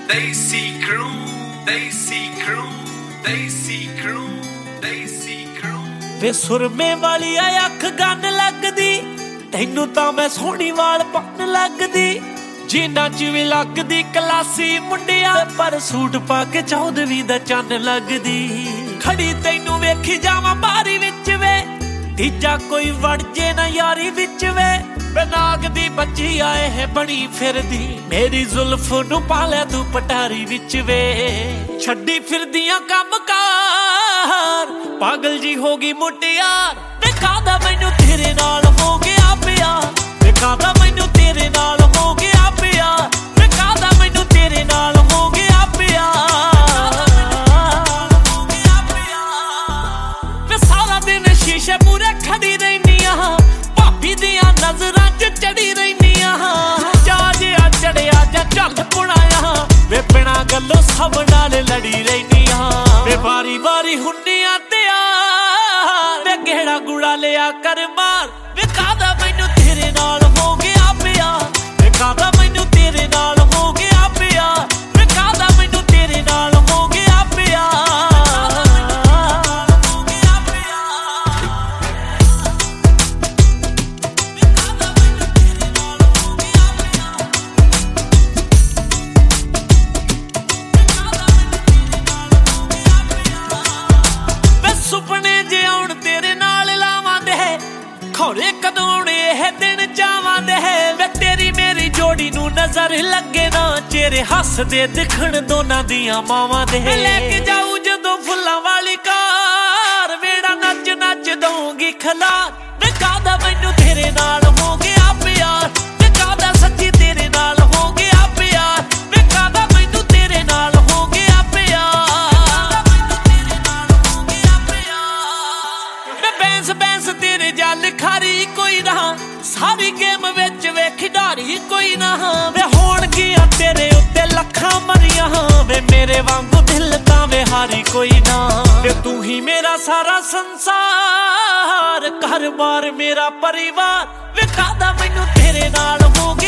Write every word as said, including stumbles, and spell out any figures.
Desi Crew, Desi Crew, Desi Crew, Desi Crew। वे सुरमे वाली आ अख gun लगदी, तैनू तां मैं सोहनी वाल पन लगदी। जीना च भी लगदी क्लासी मुंडिया, पर सूट पा के चौदहवीं दा चन्न लगदी। खड़ी तैनू वेखी जावां बारी विच वे, तीजा कोई वड़ जे ना यारी विच वे। नाग दी बच्ची आए है बनी फिरदी, मेरी जुल्फ नू पालिया तू पटारी विच वे। छड्डी फिरदियां कम कार, पागल जी होगी मुटियार। बेकादा मैनू तेरे नाल हो गया प्यार, बेकादा मैनू तेरे नाल हो गया प्यार, बेकादा मैनू तेरे नाल हो गया प्यार। वे सारा दिन शीशे मूरे खड़ी रहनिया, भाभी दियां नजरां च चढ़ी रहनिया। जाजिया चढ़िया जा झल पुणाया, वे बिना गल्लों सब नाल लड़ी रहनिया। वे बारी बारी हुन्निया तैयार, वे गेड़ा गुड़ा लिया कर मार। वे कादा मैनू तेरे नाल हो गया प्यार, वे कादा मैनू तेरे नाल हो गया प्यार, वे कादा मैनू तेरे नाल हो गया प्यार। सुपने जे आउण तेरे नाल लावां दे, खौरे कदों आउणे इह दिन जावां दे। वे तेरी मेरी जोड़ी नू नजर लगे ना, चेहरे हसदे दिखण दोनां दियां मावां दे। लेके जाऊं जदों फुल्लां वाली कार, वेड़ा नच नच दूंगी खलार। वे कादा मैनू तेरे नाल हो गया प्यार, वे कादा सच्ची तेरे नाल हो गया प्यार, वे कादा मैनू तेरे नाल हो गया प्यार। बैंस बैंस तेरे जल खारी कोई ना, सारी गेम विच वे खिडारी कोई ना। वे होणगियां तेरे उत्ते लखां मरियां, वे मेरे वांगू दिल तां वे हारी कोई ना। वे तू ही मेरा सारा संसार, घर बार मेरा परिवार। वे कादा मैनू तेरे नाल हो